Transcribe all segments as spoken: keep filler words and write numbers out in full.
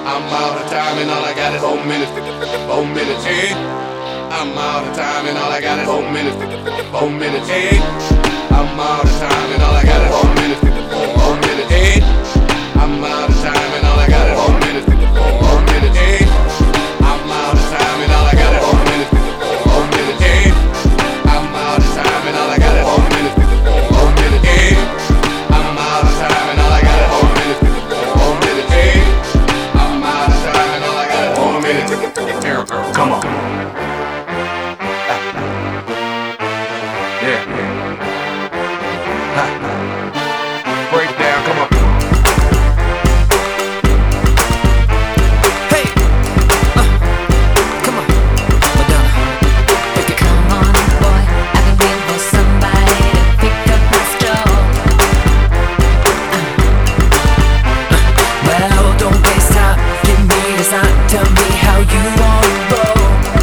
I'm out of time and all I got is four minutes. Four minutes, hey. I'm out of time and all I got is four minutes. Four minutes, hey. I'm out of time and all I got is four minutes. Four minutes, hey. I'm out of time and all I got is four minutes. Four minutes, hey. I'm out of time and all I got is four minutes. Four minutes, hey. I'm out of time and all I got is four minutes. Four minutes, hey. I'm out of time and all I got is four minutes. Four minutes, hey. I'm out of time and all I got is four minutes. Here, girl, come on. Yeah. Break down, come on. Tell me how you wanna roll.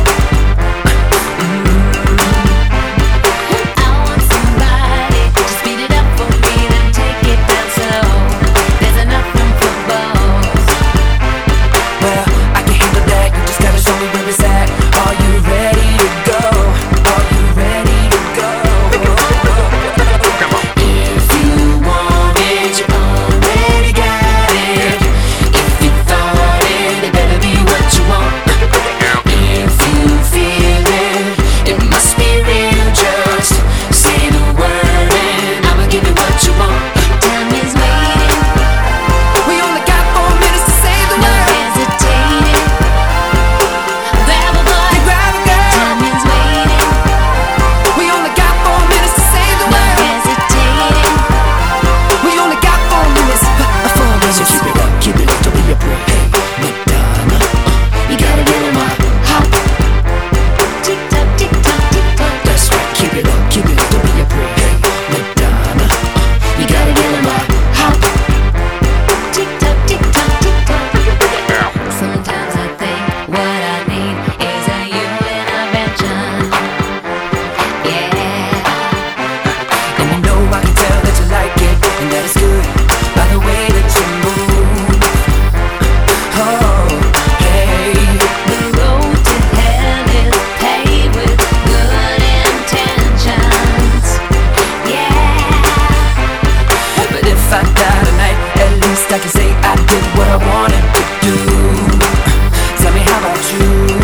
Mm-hmm. I want somebody to speed it up for me, then take it down slow. There's enough room for both. Well, I can handle that. You just gotta show me where it's at. Are you ready to go? Are you ready to go? Come on. If you want it, you already got it. If you thought it, it better be what you want. If you feel it, it must be real. Just say the word and I'ma give you what you want. Time is waiting. We only got four minutes to say the word. No hesitating. Grab a boy, grab a girl. Time is waiting. We only got four minutes to say the word. No hesitating. We only got four minutes. Four minutes. So keep it up, keep it up, don't be a prick. Hey, Madonna, uh, you gotta get on my hop. Tick tock, tick tock, tick tock. That's right, keep it up, keep it up, don't be a prick. Hey, Madonna, uh, you gotta get on my hop. Tick tock, tick tock, tick tock. Sometimes I think what I need is a you intervention. Yeah. And you know I can tell that you like it, and that it's good by the way that you move. Oh, hey. The road to hell is paved with good intentions. Yeah. But if I die tonight, at least I can say I did what I wanted to do. Tell me, how about you?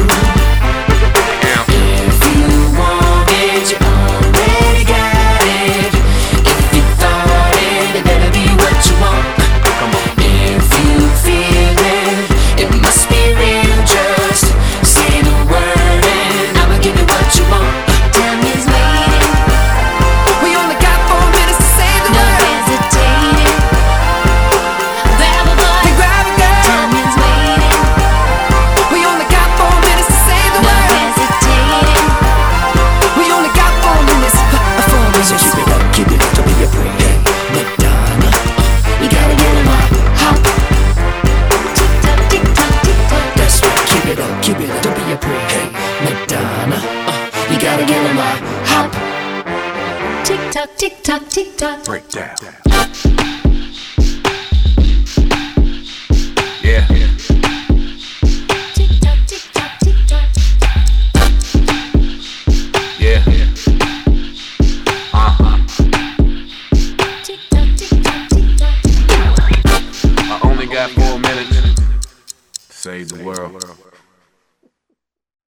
If you want it, you already got it. If you thought it, it better be what you want. If you feel it, it must be real. Just say the word and I'ma give you what you want. Time is waiting. We only got four minutes to say the word. No hesitating. Grab a boy, grab a girl. Time is waiting. We only got four minutes to say the word. No hesitating. We only got four minutes. Four minutes. So keep it up, keep it up, don't be a prick. Hey, Madonna, you gotta get on my hop. Tick tock, tick tock, tick tock. That's right, keep it up, keep it up, don't be a prick. Hey, Madonna, uh, you gotta get on my hop. Tick tock, tick tock, tick tock. Break down. Yeah. Tick tock, tick tock, tick tock. Yeah. Uh-huh. Tick tock, tick tock, tick tock. I only got four minutes to save the world.